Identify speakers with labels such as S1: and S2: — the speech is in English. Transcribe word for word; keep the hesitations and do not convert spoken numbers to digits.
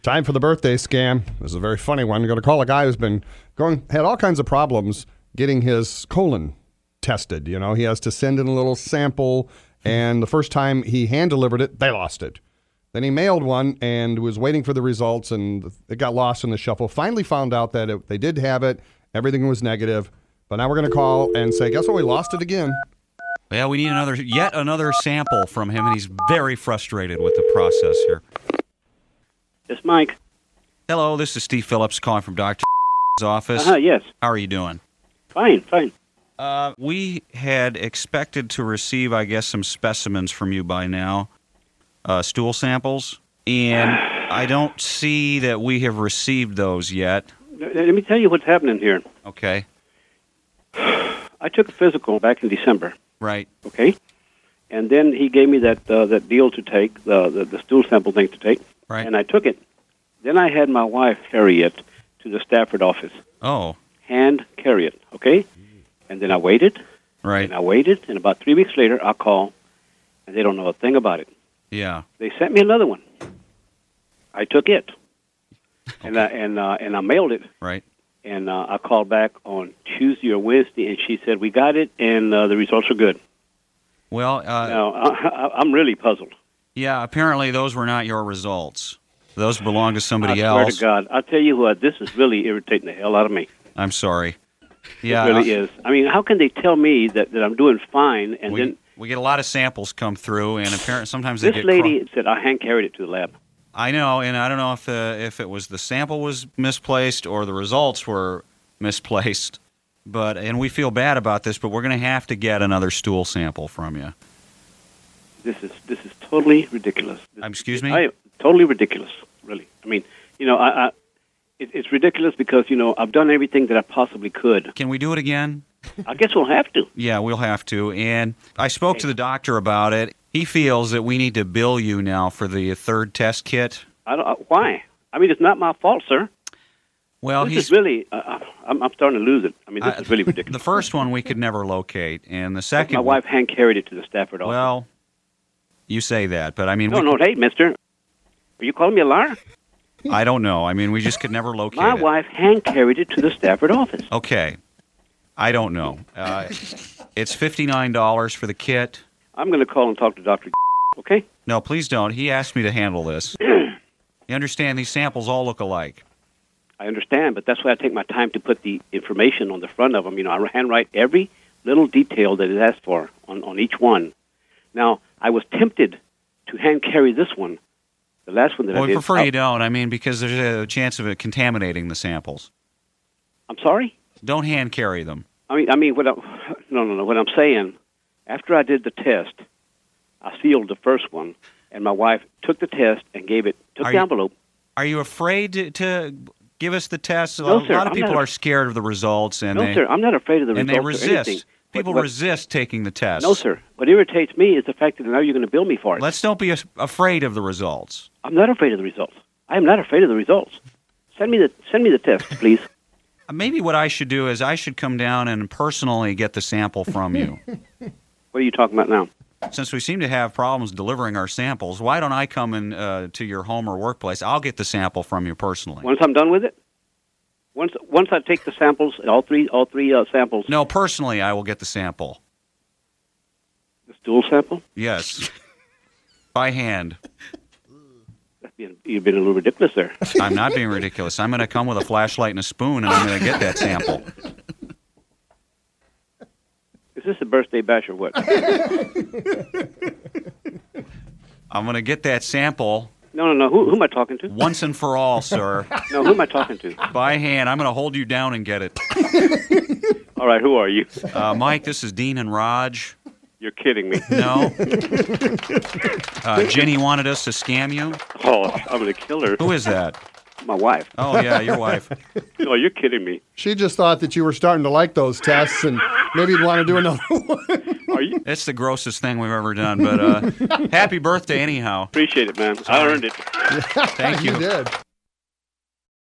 S1: Time for the birthday scam. This is a very funny one. You're going to call a guy who's been going, had all kinds of problems getting his colon tested. You know, he has to send in a little sample, and the first time he hand delivered it, they lost it. Then he mailed one and was waiting for the results, and it got lost in the shuffle. Finally found out that it, they did have it. Everything was negative. But now we're going to call and say, guess what? We lost it again.
S2: Yeah, we need another, yet another sample from him, and he's very frustrated with the process here.
S3: It's Mike.
S2: Hello, this is Steve Phillips calling from Doctor office.
S3: Uh-huh, yes.
S2: How are you doing?
S3: Fine, fine.
S2: Uh, we had expected to receive, I guess, some specimens from you by now, uh, stool samples, and I don't see that we have received those yet.
S3: Let me tell you what's happening here.
S2: Okay.
S3: I took a physical back in December.
S2: Right.
S3: Okay. And then he gave me that uh, that deal to take, the, the the stool sample thing to take.
S2: Right.
S3: And I took it. Then I had my wife carry it to the Stafford office.
S2: Oh.
S3: Hand carry it, okay? And then I waited.
S2: Right.
S3: And I waited, and about three weeks later, I call, and they don't know a thing about it.
S2: Yeah.
S3: They sent me another one. I took it. Okay. And I, and uh, and I mailed it.
S2: Right.
S3: And uh, I called back on Tuesday or Wednesday, and she said, we got it, and uh, the results are good.
S2: Well, uh...
S3: Now, I, I'm really puzzled.
S2: Yeah, apparently those were not your results. Those belong to somebody
S3: I
S2: else.
S3: I swear to God. I'll tell you what, this is really irritating the hell out of me.
S2: I'm sorry. Yeah,
S3: it really
S2: uh,
S3: is. I mean, how can they tell me that, that I'm doing fine, and
S2: we,
S3: then...
S2: We get a lot of samples come through, and apparently sometimes they
S3: this
S2: get...
S3: This lady cro- said I hand-carried it to the lab.
S2: I know, and I don't know if the, if it was the sample was misplaced or the results were misplaced. But and we feel bad about this, but we're going to have to get another stool sample from you.
S3: This is this is totally ridiculous. This,
S2: um, excuse me?
S3: I, totally ridiculous, really. I mean, you know, I, I it, it's ridiculous because, you know, I've done everything that I possibly could.
S2: Can we do it again?
S3: I guess we'll have to.
S2: Yeah, we'll have to. And I spoke okay. to the doctor about it. He feels that we need to bill you now for the third test kit.
S3: I don't, uh, why? I mean, it's not my fault, sir.
S2: Well,
S3: this
S2: he's
S3: is really. Uh, I'm, I'm starting to lose it. I mean, this
S2: uh,
S3: is really ridiculous.
S2: The first one we could never locate, and the second.
S3: My wife hand carried it to the Stafford office.
S2: Well, you say that, but I mean.
S3: No,
S2: we
S3: no,
S2: could,
S3: hey, Mister, are you calling me a liar?
S2: I don't know. I mean, we just could never locate
S3: My
S2: it.
S3: My wife hand carried it to the Stafford office.
S2: Okay, I don't know. Uh, it's fifty-nine dollars for the kit.
S3: I'm going to call and talk to Doctor Okay?
S2: No, please don't. He asked me to handle this. You understand? These samples all look alike.
S3: I understand, but that's why I take my time to put the information on the front of them. You know, I handwrite every little detail that is asked for on, on each one. Now, I was tempted to hand carry this one, the last one that
S2: well,
S3: I did.
S2: Well, we prefer
S3: I'll,
S2: you don't. I mean, because there's a chance of it contaminating the samples.
S3: I'm sorry?
S2: Don't hand carry them.
S3: I mean, I mean, what I, no, no, no. What I'm saying, after I did the test, I sealed the first one, and my wife took the test and gave it, took
S2: are
S3: the
S2: you,
S3: envelope.
S2: Are you afraid to... to give us the test.
S3: No,
S2: a
S3: sir,
S2: lot of
S3: I'm
S2: people
S3: not,
S2: are scared of the results, and
S3: no,
S2: they,
S3: sir, I'm not afraid of the
S2: and
S3: results.
S2: And they resist. People
S3: what, what,
S2: resist taking the test.
S3: No, sir. What irritates me is the fact that now you're going to bill me for it.
S2: Let's don't be afraid of the results.
S3: I'm not afraid of the results. I am not afraid of the results. Send me the send me the test, please.
S2: Maybe what I should do is I should come down and personally get the sample from you.
S3: What are you talking about now?
S2: Since we seem to have problems delivering our samples, why don't I come in uh, to your home or workplace? I'll get the sample from you personally.
S3: Once I'm done with it. Once once I take the samples, all three all three uh, samples.
S2: No, personally, I will get the sample.
S3: The stool sample?
S2: Yes, by hand.
S3: You've been a little ridiculous there.
S2: I'm not being ridiculous. I'm going to come with a flashlight and a spoon, and I'm going to get that sample.
S3: Is this a birthday bash or what?
S2: I'm going to get that sample.
S3: No, no, no. Who, who am I talking to?
S2: Once and for all, sir.
S3: No, who am I talking to?
S2: By hand. I'm going to hold you down and get it.
S3: All right, who are you?
S2: Uh, Mike, this is Dean and Raj.
S3: You're kidding me.
S2: No. Uh, Jenny wanted us to scam you.
S3: Oh, I'm going to kill her.
S2: Who is that?
S3: My wife.
S2: Oh, yeah, your wife.
S3: Oh, you're kidding me.
S1: She just thought that you were starting to like those tests and maybe you'd want to do another one.
S3: Are you?
S2: It's the grossest thing we've ever done, but uh, happy birthday anyhow.
S3: Appreciate it, man. Sorry. I earned it.
S1: Yeah,
S2: Thank you.
S1: You did.